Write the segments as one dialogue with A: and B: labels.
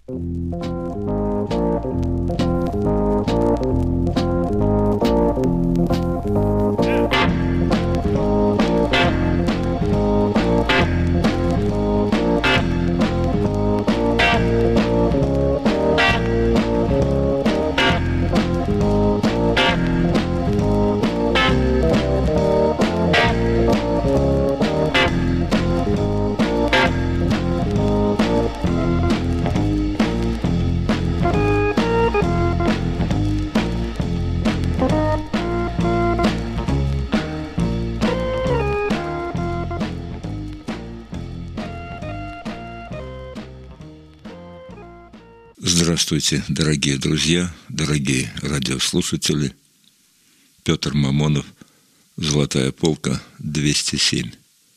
A: Здравствуйте, дорогие друзья, дорогие радиослушатели. Петр Мамонов, «Золотая полка», 207.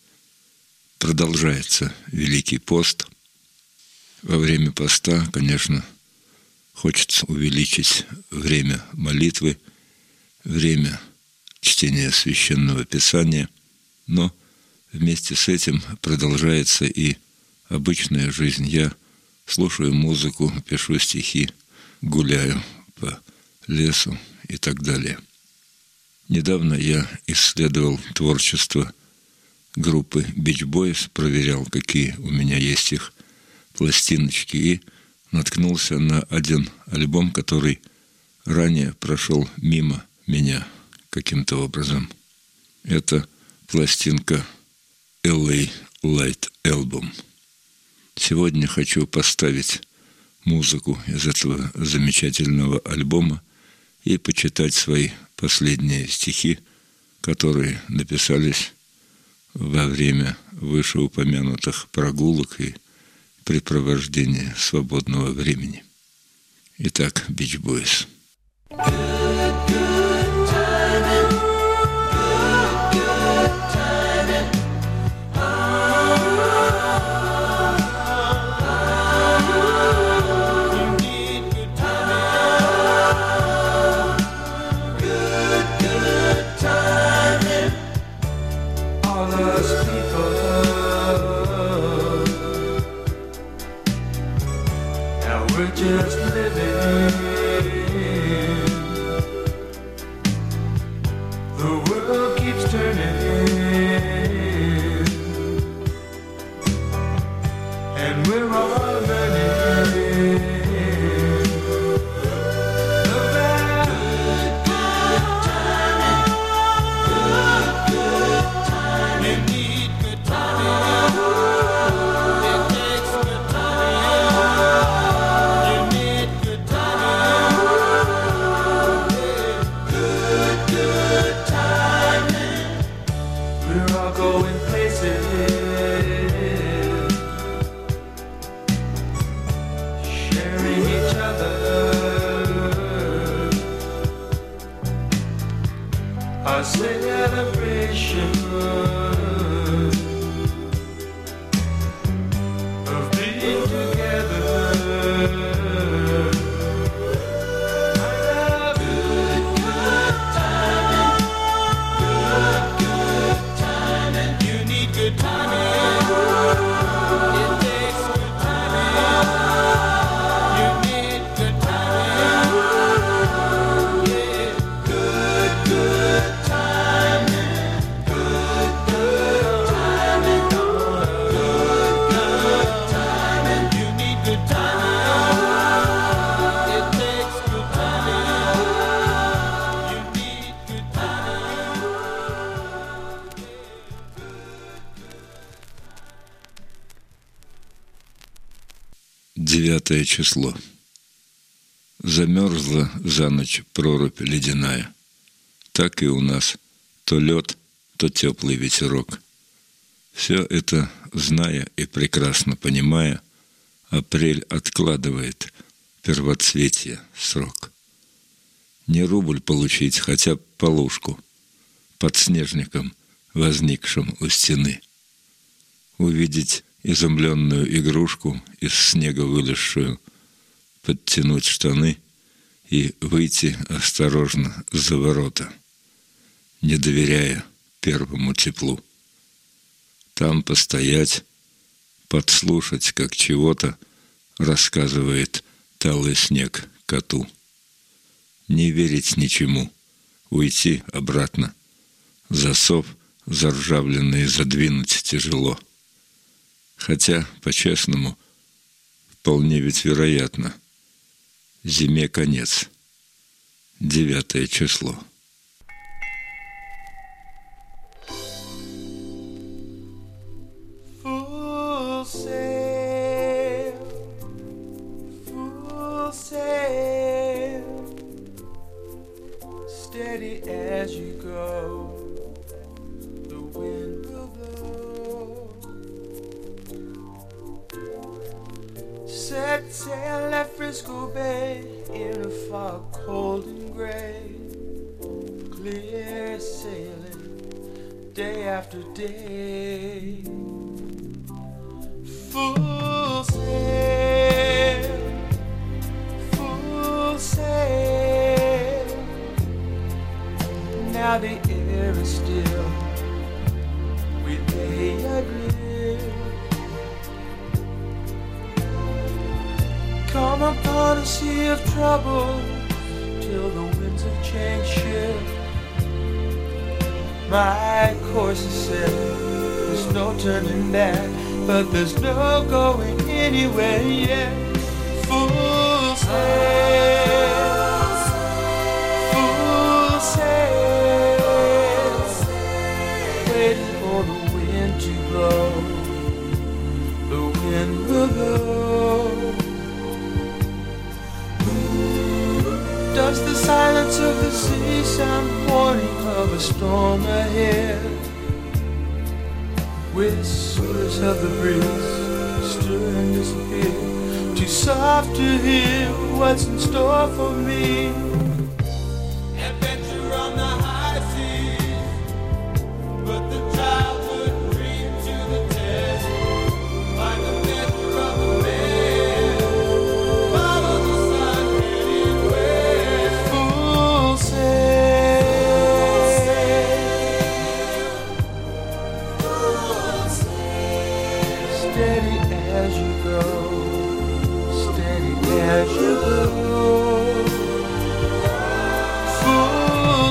A: Продолжается Великий пост. Во время поста, конечно, хочется увеличить время молитвы, время чтения Священного Писания, но вместе с этим продолжается и обычная жизнь. Я слушаю музыку, пишу стихи, гуляю по лесу и так далее. Недавно я исследовал творчество группы Beach Boys, проверял, какие у меня есть их пластиночки, и наткнулся на один альбом, который ранее прошел мимо меня каким-то образом. Это пластинка LA Light Album. Сегодня хочу поставить музыку из этого замечательного альбома и почитать свои последние стихи, которые написались во время вышеупомянутых прогулок и препровождения свободного времени. Итак, Beach Boys.
B: Just living, the world keeps turning, and we're all learning about good timing. You need good timing. It takes good timing. Going places, sharing each other, a celebration of being together. Good timing. It takes good timing. You need good timing. Yeah, good timing. Good timing. Good timing. You need good timing. It takes good timing. You need good timing.
A: 9 число. Замерзла за ночь прорубь ледяная. Так и у нас то лед, то теплый ветерок. Все это, зная и прекрасно понимая, апрель откладывает первоцветье срок. Не рубль получить, хотя полушку подснежником, возникшим у стены. Увидеть изумленную игрушку из снега вылезшую, подтянуть штаны и выйти осторожно за ворота, не доверяя первому теплу. Там постоять, подслушать, как чего-то рассказывает талый снег коту. Не верить ничему, уйти обратно. Засов заржавленный задвинуть тяжело. Хотя, по-честному, вполне ведь вероятно. Зиме конец. 9 число.
B: Full sail, full sail, steady as you go, the wind will blow. Set sail at Frisco Bay in a fog cold and gray, clear sailing day after day. Full sail, full sail. Now the air is still, we lay adrift. Come upon a sea of trouble till the winds of change shift. My course is set, there's no turning back, but there's no going anywhere yet. Full sail, full sail, waiting for the wind to blow. The wind will blow. Does the silence of the sea sound warning of a storm ahead? Whispers of the breeze stir and disappear, too soft to hear what's in store for me. Adventure on the high seas, put the childhood dream to the test. Find the measure of the man, follow the sun heading west. Full sail, steady as you go, steady as you go. Full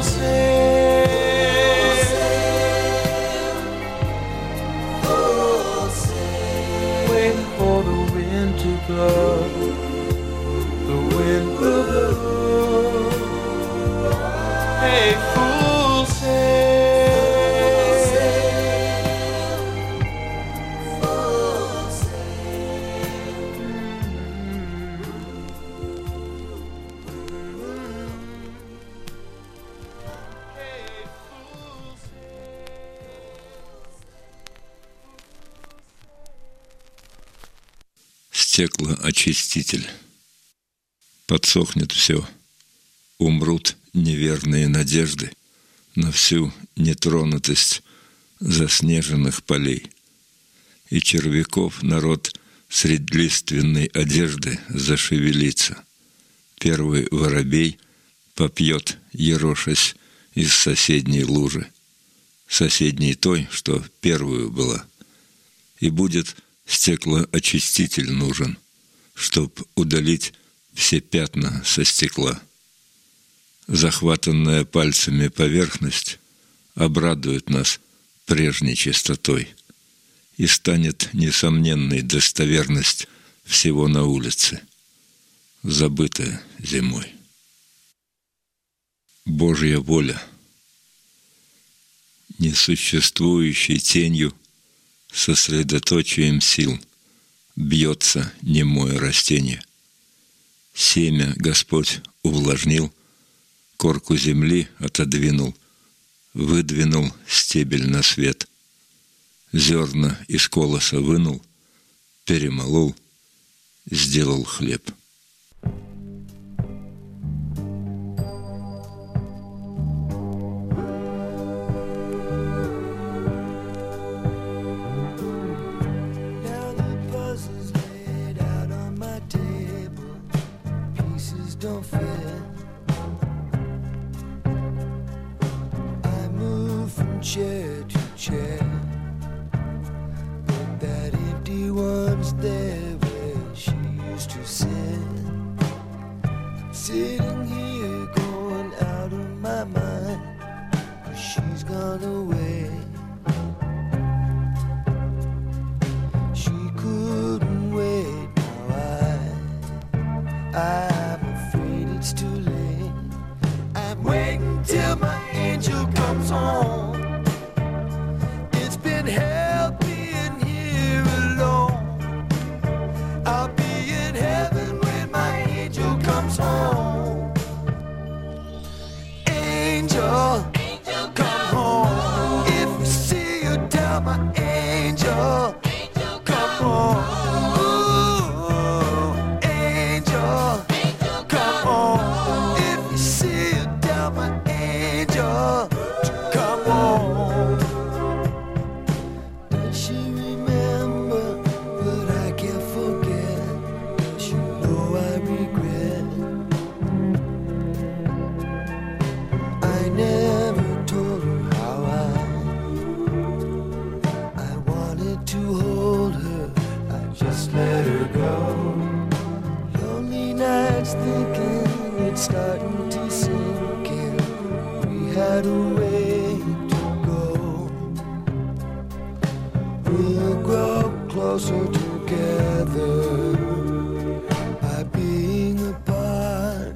B: sail, waiting for the wind to blow. The wind will blow. Hey, full
A: Стеклоочиститель. Подсохнет все. Умрут неверные надежды на всю нетронутость заснеженных полей. И червяков народ средь лиственной одежды зашевелится. Первый воробей попьет, ерошась из соседней лужи, соседней той, что первую была. И будет стеклоочиститель нужен, чтоб удалить все пятна со стекла. Захватанная пальцами поверхность обрадует нас прежней чистотой, и станет несомненной достоверность всего на улице, забытая зимой. Божья воля, несуществующей тенью, сосредоточием сил бьется немое растение. Семя Господь увлажнил, корку земли отодвинул, выдвинул стебель на свет. Зерна из колоса вынул, перемолол, сделал хлеб.
B: Don't fit. I move from chair to chair, but that empty one's there where she used again. I'm sitting here going out of my mind, 'cause she's gone away. She couldn't wait, now I'm afraid it's too late. I'm waiting till my angel comes home. It's been hell being here alone. I'll be in heaven when my angel comes home. Angel, come home. If you see you, tell my angel, come home. Ooh, angel, come home. If you see you, tell my angel to come home. Does she remember? But I can't forget. She know I regret. I never told her how I wanted to hold her. I just let her go. Lonely nights thinking it's starting to sink in. We had a way to go. We'll grow closer together by being apart.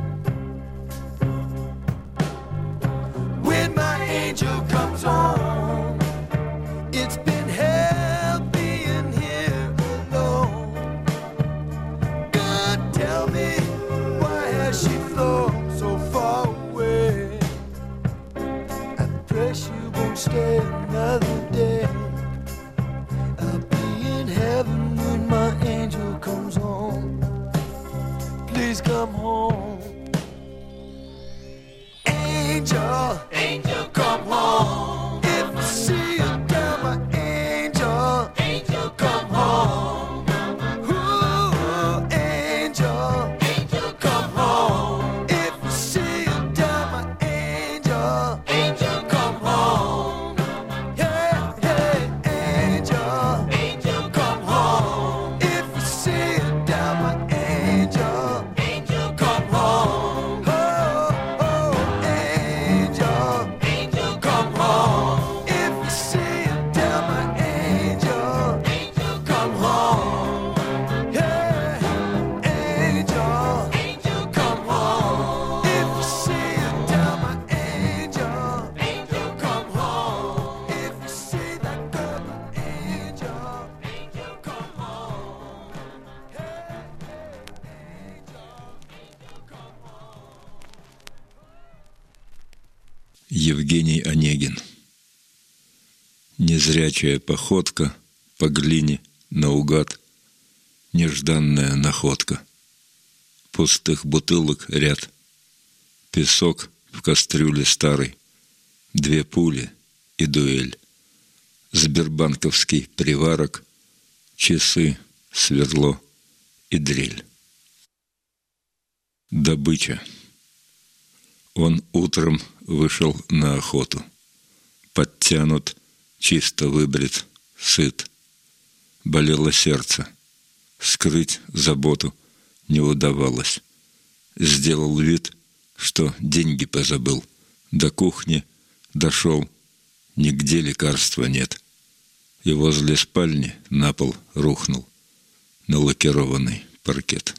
B: When my angel comes home, it's been hell being here alone. God, tell me, why has she flown so far away? I pray she won't stay another day. I'll be in heaven when my angel comes home. Please come home. Angel, come home. If you see you, tell my angel, come home. Ooh, angel, come home. If you see you, tell my angel, come home. Yeah, angel, come home. If you see you, tell my angel, come home. Oh, angel, come home. If you see you, tell my angel, come home. Yeah, angel, come home. If you see you, tell my angel, come home. If you see that girl, my angel, come home. Yeah, angel, come home.
A: Евгений Онегин. Незрячая походка по глине наугад, нежданная находка. Пустых бутылок ряд, песок в кастрюле старой, 2 пули и дуэль. Сбербанковский приварок, часы, сверло и дрель. Добыча. Он утром вышел на охоту. Подтянут, чисто выбрит, сыт. Болело сердце. Скрыть заботу не удавалось. Сделал вид, что деньги позабыл. До кухни дошел, нигде лекарства нет. И возле спальни на пол рухнул на лакированный паркет.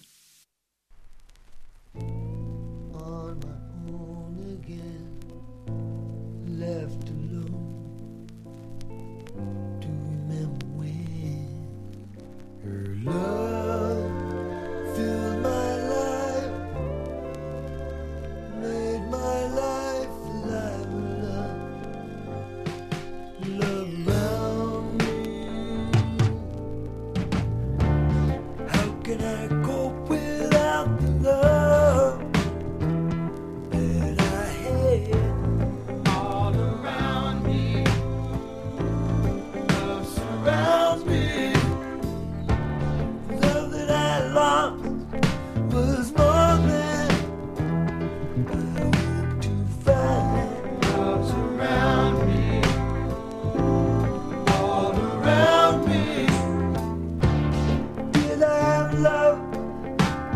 B: On my own again, left alone to remember when her love filled my life, made my life alive with love around me. How can I cope without the love that I had all around me? Love surrounds me. Love that I lost was more than I hoped to find. Love surrounds me, all around me. Did I have love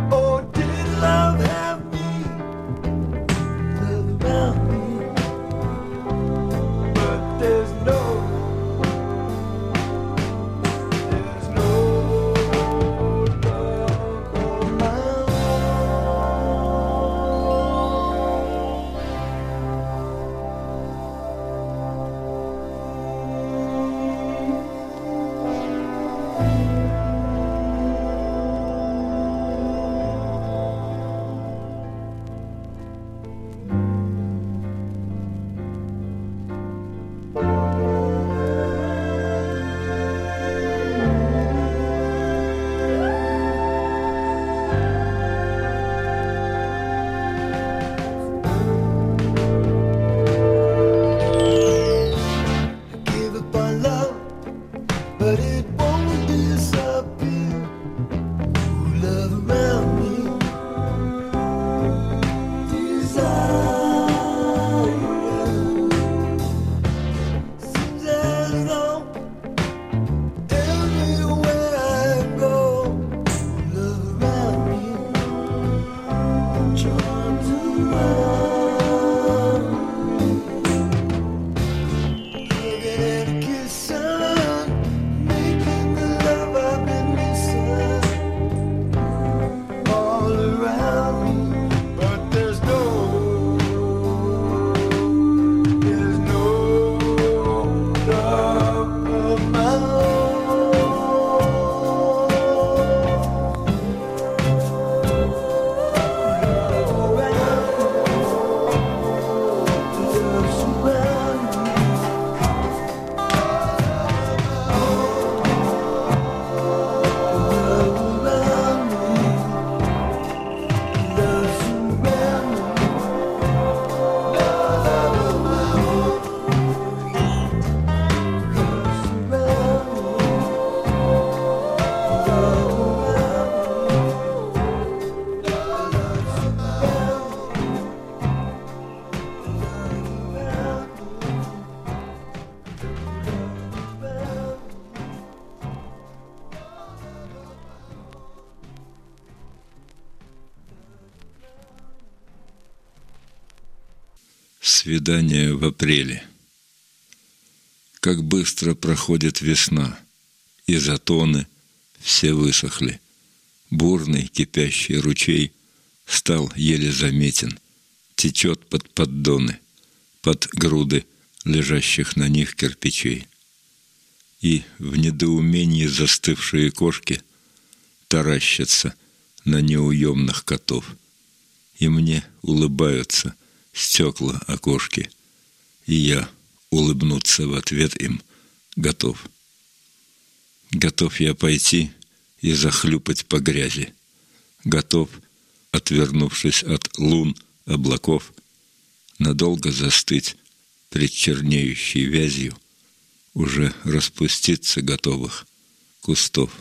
A: Свидание в апреле. Как быстро проходит весна, и затоны все высохли. Бурный кипящий ручей стал еле заметен, течет под поддоны, под груды лежащих на них кирпичей. И в недоумении застывшие кошки таращатся на неуемных котов. И мне улыбаются стекла окошки, и я улыбнуться в ответ им готов. Готов я пойти и захлюпать по грязи. Готов, отвернувшись от лун, облаков, надолго застыть пред чернеющей вязью уже распуститься готовых кустов.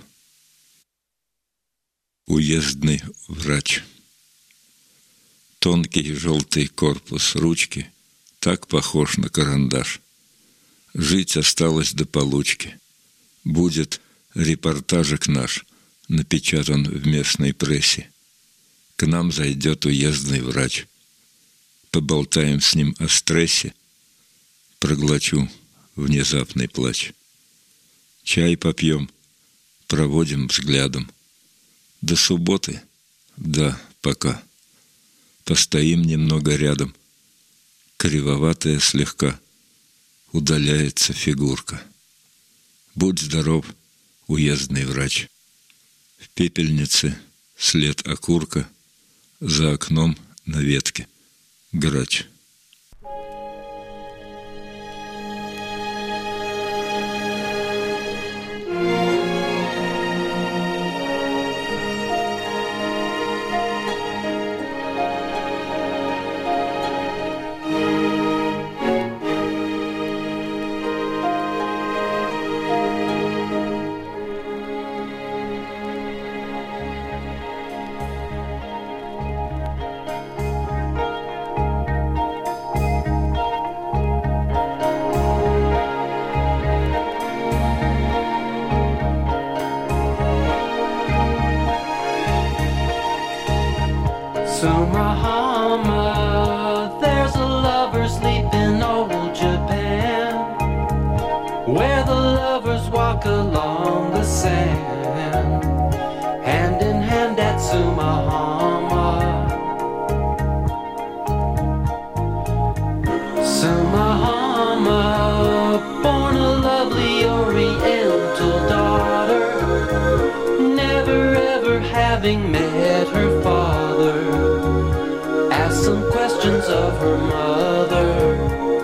A: Уездный врач. Тонкий желтый корпус ручки так похож на карандаш. Жить осталось до получки. Будет репортажик наш напечатан в местной прессе. К нам зайдет уездный врач. Поболтаем с ним о стрессе. Проглочу внезапный плач. Чай попьем, проводим взглядом. До субботы? Да, пока. Постоим немного рядом. Кривоватая слегка удаляется фигурка. Будь здоров, уездный врач. В пепельнице след окурка, за окном на ветке грач.
C: Sumahama, there's a lover sleep in old Japan, where the lovers walk along the sand, hand in hand at Sumahama. Sumahama, born a lovely oriental daughter, never ever having met her father, asked some questions of her mother.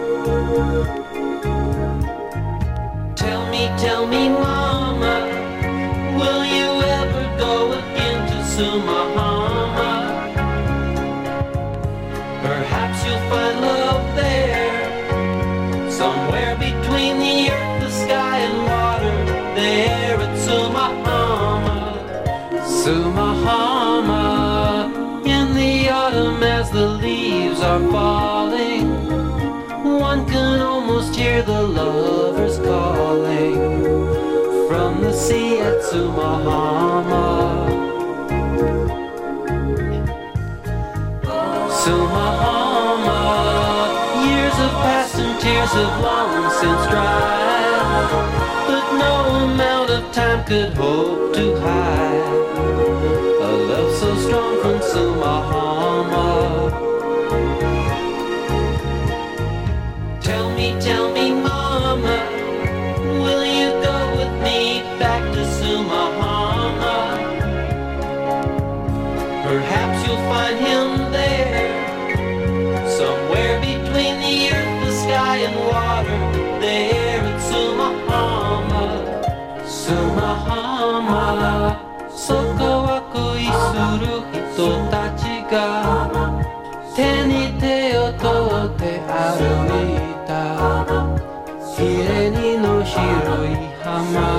C: Tell me, mama, will you ever go again to Sumahama? Perhaps you'll find love there, somewhere between the earth, the sky and water, there at Sumahama. Sumahama, in the autumn as the leaves are falling, one can almost hear the lovers calling from the sea at Sumahama. Sumahama, years have passed and tears have long since dried, but no amount of time could hope to hide a love so strong from Sumahama. Tell me, mama, will you go with me back to Sumahama? Perhaps you'll find him there, somewhere between the earth, the sky and water, there at Sumahama. Sumahama, soko wa koi suru hito tachi ga te ni te o tote aruita hireni no shiroi hama.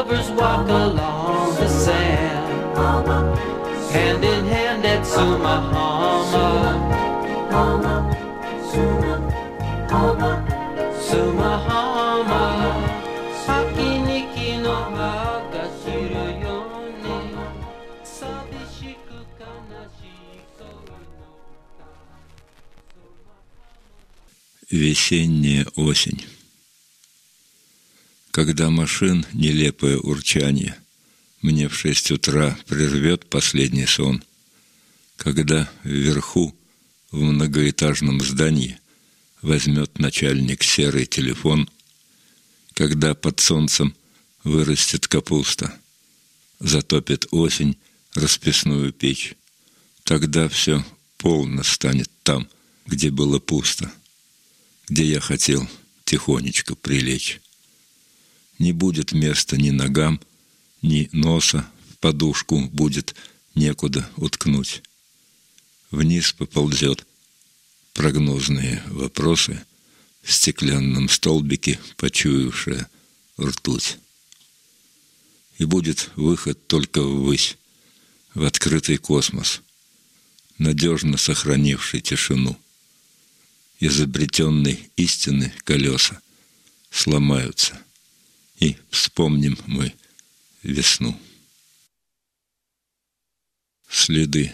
C: lovers walk along the sand, hand in hand at Sumahama. Sumahama, Hakiniki no Hagashiru Yone, Sabishiku Kanashii
A: Весенняя осень. Когда машин нелепое урчанье мне в 6 утра прервет последний сон, когда вверху в многоэтажном здании возьмет начальник серый телефон, когда под солнцем вырастет капуста, затопит осень расписную печь, тогда все полно станет там, где было пусто, где я хотел тихонечко прилечь. Не будет места ни ногам, ни носа, в подушку будет некуда уткнуть. Вниз поползет прогнозные вопросы в стеклянном столбике, почуявшая ртуть. И будет выход только ввысь, в открытый космос, надежно сохранивший тишину. Изобретенной истины колеса сломаются, и вспомним мы весну. Следы.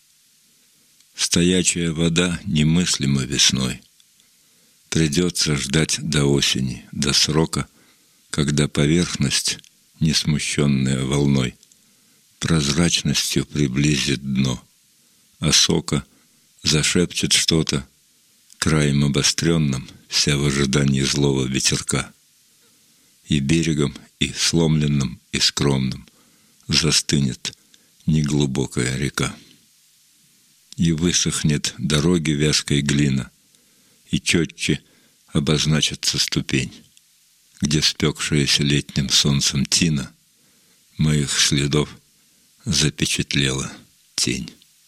A: Стоячая вода немыслима весной. Придется ждать до осени, до срока, когда поверхность, не смущенная волной, прозрачностью приблизит дно, а сока зашепчет что-то краем обостренным, вся в ожидании злого ветерка. И берегом, и сломленным, и скромным застынет неглубокая река. И высохнет дороги вязкой глина, и четче обозначится ступень, где спекшаяся летним солнцем тина моих следов запечатлела тень.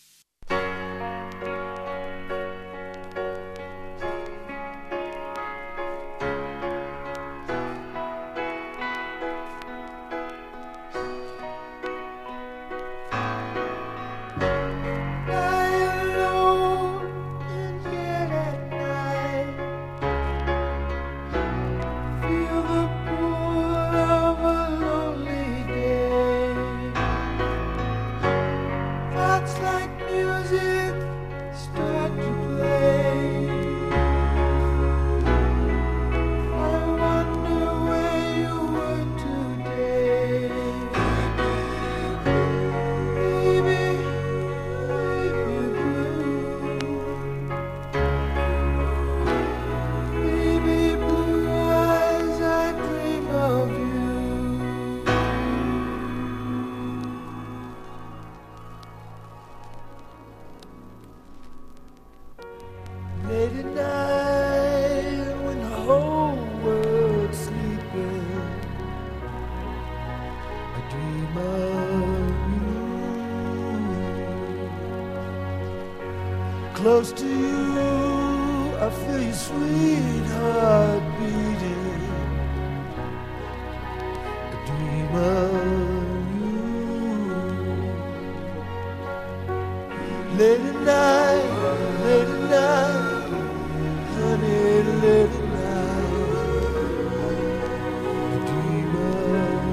B: Late at night when the whole world's sleeping, I dream of you. Close to you, I feel your sweet heart beating. I dream of you. Late at night, late at night. Honey, late at night, I dream of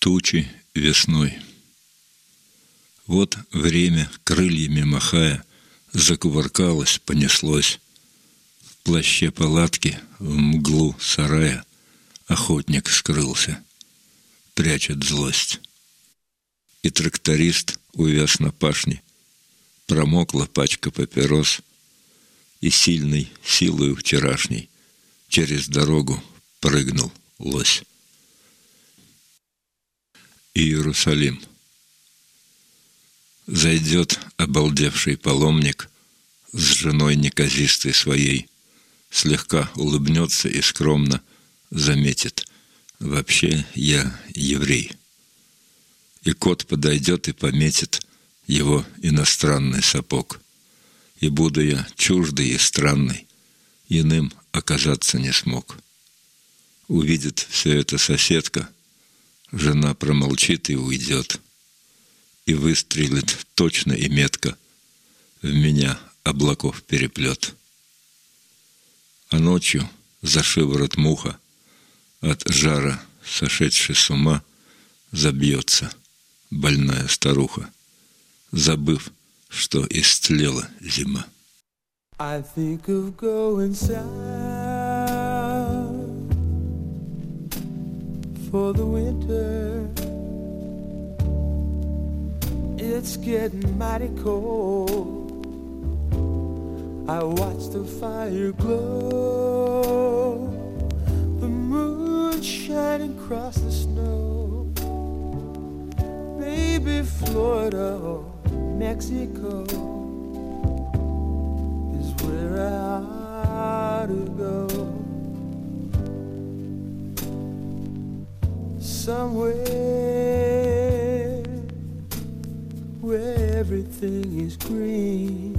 A: тучи весной. Вот время, крыльями махая, закувыркалось, понеслось. В плаще палатки, в мглу сарая охотник скрылся, прячет злость. И тракторист увяз на пашне, промокла пачка папирос, и сильной силою вчерашней через дорогу прыгнул лось. Иерусалим. Зайдет обалдевший паломник с женой неказистой своей, слегка улыбнется и скромно заметит: вообще я еврей. И кот подойдет и пометит его иностранный сапог. И буду я чуждый и странный, иным оказаться не смог. Увидит все это соседка, жена промолчит и уйдет, и выстрелит точно и метко в меня облаков переплет. А ночью за шиворот муха, от жара сошедшей с ума, забьется больная старуха, забыв, что истлела зима.
B: I think of going south for the winter. It's getting mighty cold. I watch the fire glow, the moon shining across the snow. Maybe Florida or Mexico is where I ought to go. Somewhere where everything is green.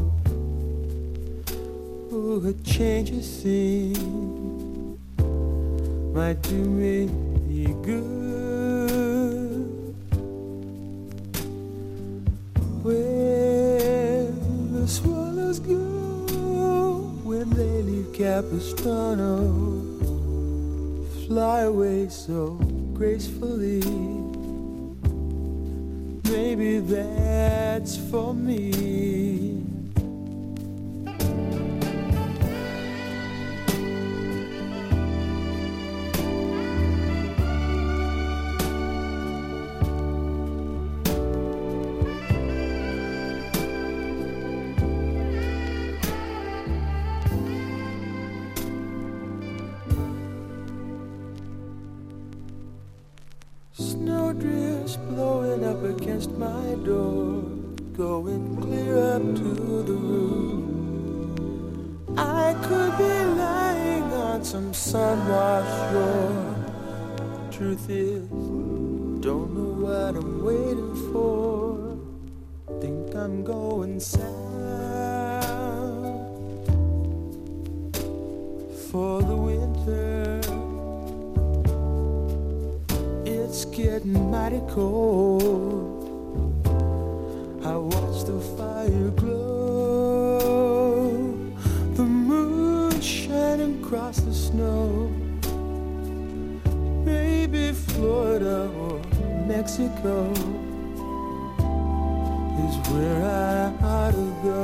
B: Oh, a change of scene might do me good. Where the swallows go when they leave Capistrano, fly away so gracefully. Maybe that's for me. Snowdrifts blowing up against my door, going clear up to the roof. I could be lying on some sun-washed shore. Truth is, don't know what I'm waiting for. Think I'm going south for the winter. It's getting mighty cold. I watch the fire glow, the moon shining across the snow. Maybe Florida or Mexico is where I ought to go.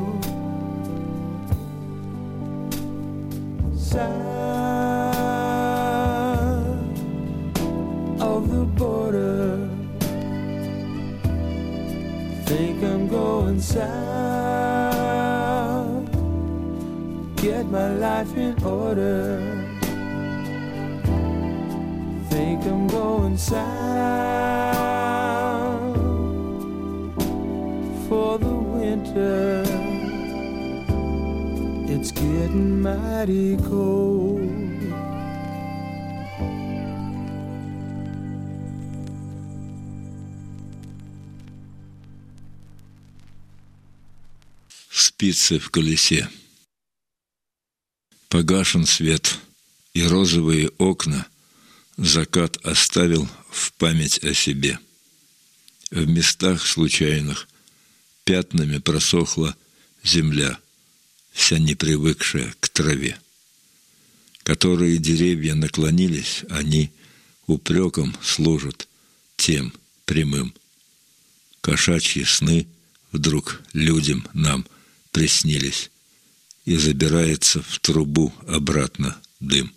B: South of the border, think I'm going south, get my life in order. Think I'm going south for the winter. It's getting mighty cold.
A: Спицы в колесе. Погашен свет, и розовые окна закат оставил в память о себе. В местах случайных пятнами просохла земля, вся непривыкшая к траве. Которые деревья наклонились, они упреком служат тем прямым. Кошачьи сны вдруг людям нам приснились, и забирается в трубу обратно дым.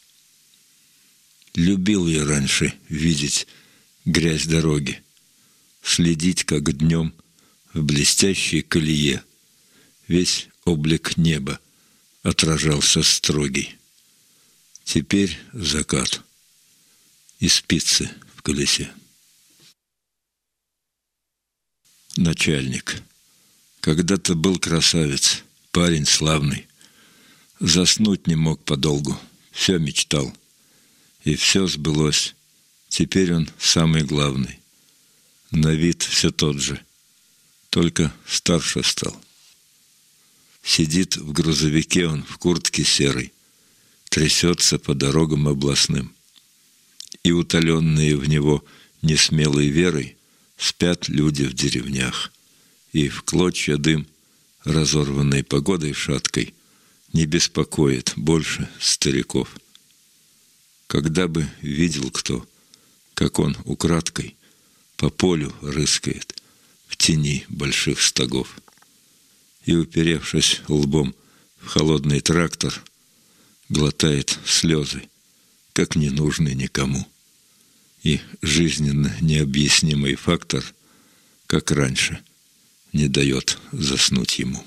A: Любил я раньше видеть грязь дороги, следить, как днем в блестящей колее весь облик неба отражался строгий. Теперь закат и спицы в колесе. Начальник. Когда-то был красавец, парень славный. Заснуть не мог подолгу, все мечтал. И все сбылось. Теперь он самый главный. На вид все тот же, только старше стал. Сидит в грузовике он в куртке серой, трясется по дорогам областным. И утоленные в него несмелой верой спят люди в деревнях. И в клочья дым, разорванной погодой шаткой, не беспокоит больше стариков. Когда бы видел кто, как он украдкой по полю рыскает в тени больших стогов и, уперевшись лбом в холодный трактор, глотает слезы, как ненужный никому, и жизненно необъяснимый фактор, как раньше, не дает заснуть ему.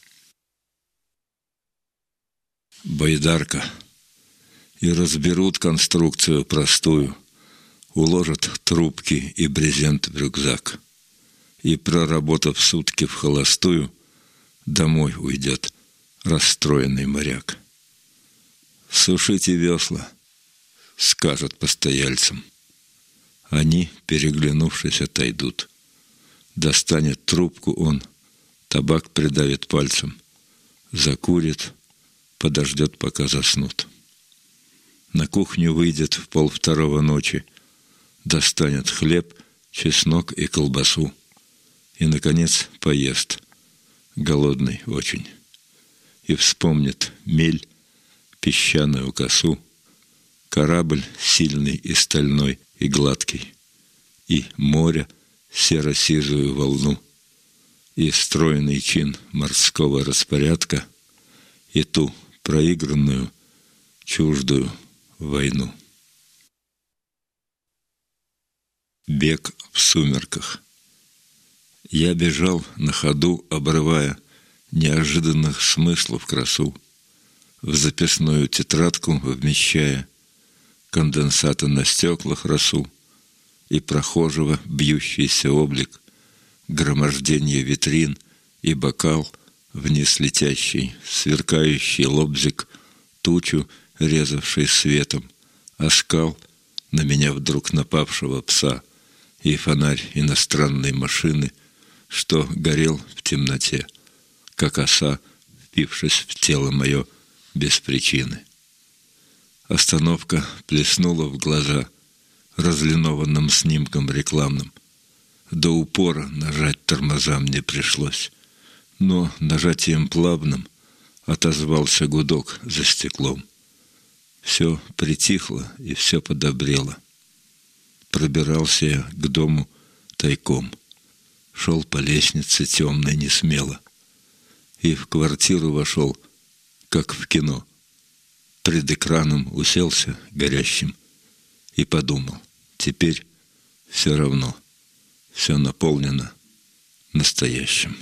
A: Байдарка. И разберут конструкцию простую, уложат трубки и брезент в рюкзак, и, проработав сутки в холостую, домой уйдет расстроенный моряк. «Сушите весла», — скажет постояльцам. Они, переглянувшись, отойдут. Достанет трубку он, табак придавит пальцем, закурит, подождет, пока заснут. На кухню выйдет в 1:30 ночи, достанет хлеб, чеснок и колбасу и, наконец, поест, голодный очень, и вспомнит мель, песчаную косу, корабль сильный и стальной и гладкий, и море, серо-сизую волну, и стройный чин морского распорядка, и ту проигранную, чуждую войну. Бег в сумерках. Я бежал на ходу, обрывая неожиданных смыслов красу, в записную тетрадку вмещая конденсата на стеклах росу и прохожего бьющийся облик, громождение витрин и бокал, вниз летящий, сверкающий лобзик, тучу, резавший светом, оскал на меня вдруг напавшего пса и фонарь иностранной машины, что горел в темноте, как оса, впившись в тело мое без причины. Остановка плеснула в глаза разлинованным снимком рекламным. До упора нажать тормоза мне пришлось, но нажатием плавным отозвался гудок за стеклом. Все притихло и все подобрело. Пробирался я к дому тайком, шел по лестнице темной несмело и в квартиру вошел, как в кино. Пред экраном уселся горящим и подумал: теперь все равно, все наполнено настоящим.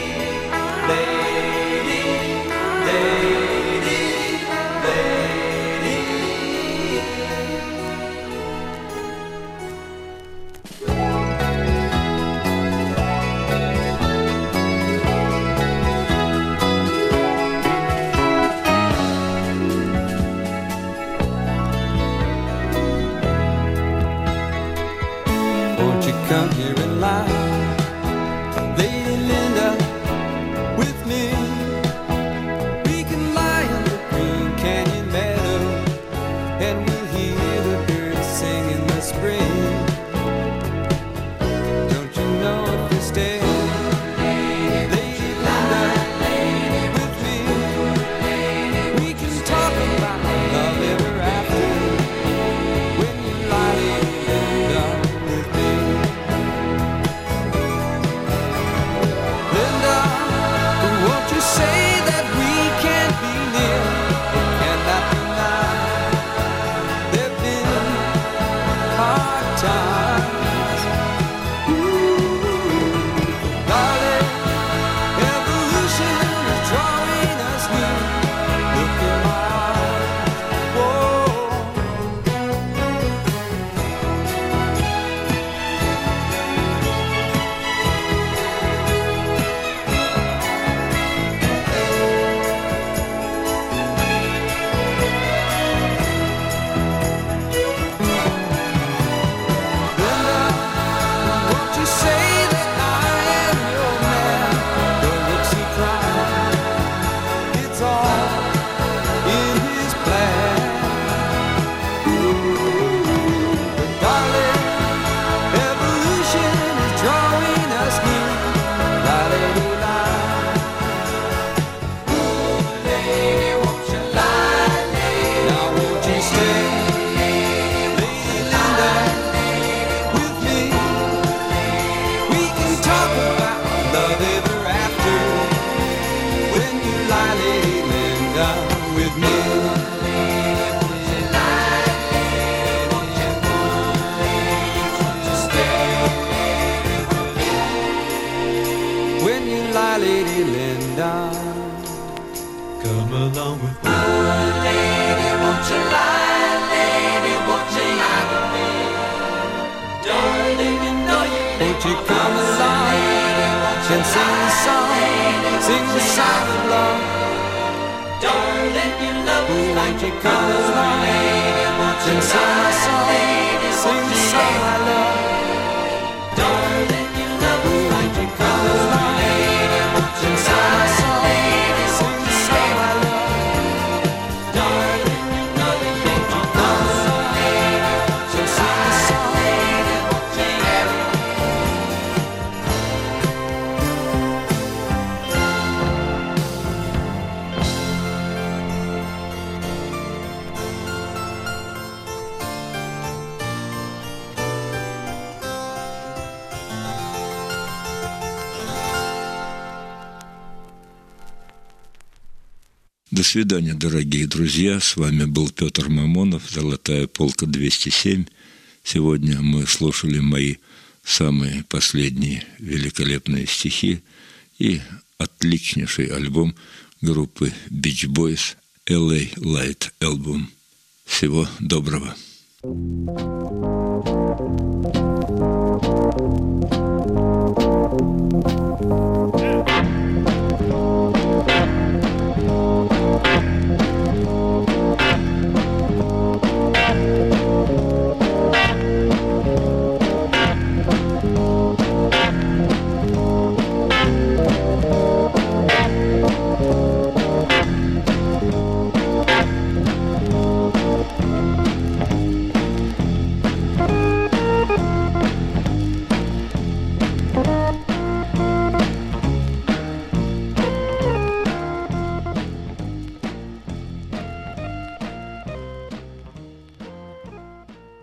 C: Lady, lady, lady,
B: and we'll hear the birds sing in the spring. Don't you know if you stay, Lady Linda, with me, we can talk about love ever after. When you lie, Lady Linda, with me. Linda, won't you say that we can't be near? Can that be nice? There've been hard times. Ooh, darling, evolution is drawing us near. Look in my eyes. Whoa. Won't you say that I am your man? Don't look surprised. It's all in his plan. But darling, evolution is drawing us near. La lady lie. Lady, won't you lie, lady? Now won't you stay, Lady Linda, with me? We can talk about love ever after. When you lie, Lady Linda, with me. When you lie, Lady Linda, come along with me. Lady, won't you lie, lady, won't you lie with me? Darling, you know you won't you come along and sing the song of love. Darling, you love me, won't you come along and sing the song I love. Darling, you love me, won't you come along and sing the song I love. Darling, you know you won't you come along and sing the song.
A: До свидания, дорогие друзья. С вами был Петр Мамонов, «Золотая полка 207». Сегодня мы слушали мои самые последние великолепные стихи и отличнейший альбом группы Beach Boys LA Light Album. Всего доброго.